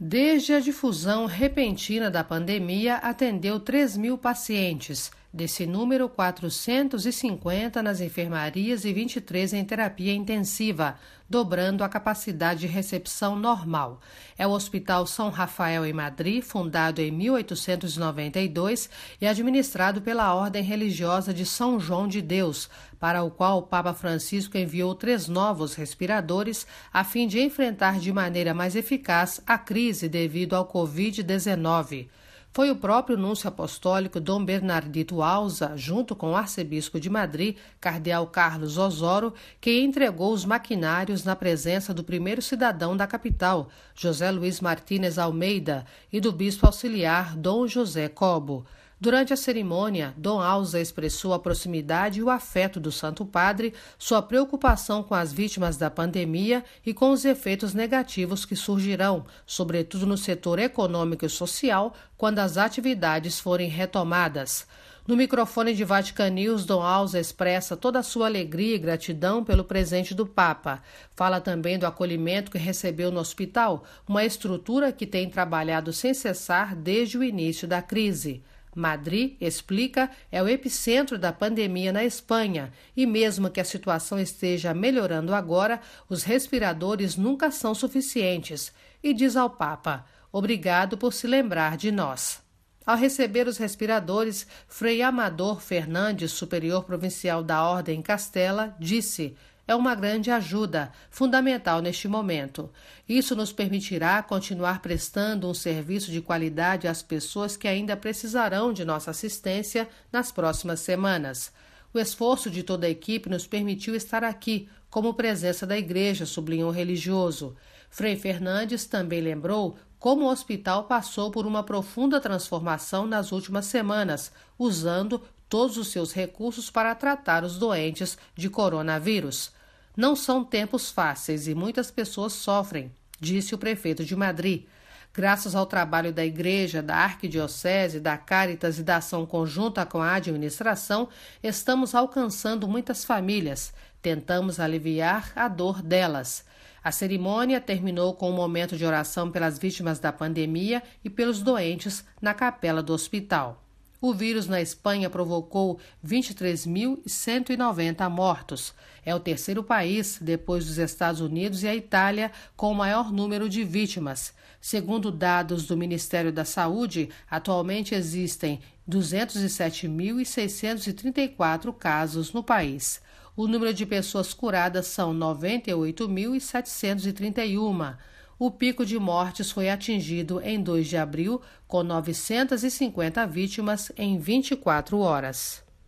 Desde a difusão repentina da pandemia, atendeu 3.000 pacientes. Desse número, 450 nas enfermarias e 23 em terapia intensiva, dobrando a capacidade de recepção normal. É o Hospital São Rafael em Madrid, fundado em 1892 e administrado pela Ordem Religiosa de São João de Deus, para o qual o Papa Francisco enviou 3 novos respiradores a fim de enfrentar de maneira mais eficaz a crise devido ao Covid-19. Foi o próprio núncio apostólico Dom Bernardito Alza, junto com o arcebispo de Madrid, cardeal Carlos Osório, que entregou os maquinários na presença do primeiro cidadão da capital, José Luiz Martínez Almeida, e do bispo auxiliar Dom José Cobo. Durante a cerimônia, Dom Alza expressou a proximidade e o afeto do Santo Padre, sua preocupação com as vítimas da pandemia e com os efeitos negativos que surgirão, sobretudo no setor econômico e social, quando as atividades forem retomadas. No microfone de Vatican News, Dom Alza expressa toda a sua alegria e gratidão pelo presente do Papa. Fala também do acolhimento que recebeu no hospital, uma estrutura que tem trabalhado sem cessar desde o início da crise. Madrid, explica, é o epicentro da pandemia na Espanha e mesmo que a situação esteja melhorando agora, os respiradores nunca são suficientes. E diz ao Papa, obrigado por se lembrar de nós. Ao receber os respiradores, Frei Amador Fernandes, superior provincial da Ordem Castela, disse: é uma grande ajuda, fundamental neste momento. Isso nos permitirá continuar prestando um serviço de qualidade às pessoas que ainda precisarão de nossa assistência nas próximas semanas. O esforço de toda a equipe nos permitiu estar aqui, como presença da Igreja, sublinhou o religioso. Frei Fernandes também lembrou como o hospital passou por uma profunda transformação nas últimas semanas, usando todos os seus recursos para tratar os doentes de coronavírus. Não são tempos fáceis e muitas pessoas sofrem, disse o prefeito de Madrid. Graças ao trabalho da Igreja, da Arquidiocese, da Caritas e da ação conjunta com a administração, estamos alcançando muitas famílias. Tentamos aliviar a dor delas. A cerimônia terminou com um momento de oração pelas vítimas da pandemia e pelos doentes na capela do hospital. O vírus na Espanha provocou 23.190 mortos. É o terceiro país, depois dos Estados Unidos e a Itália, com o maior número de vítimas. Segundo dados do Ministério da Saúde, atualmente existem 207.634 casos no país. O número de pessoas curadas são 98.731. O pico de mortes foi atingido em 2 de abril, com 950 vítimas em 24 horas.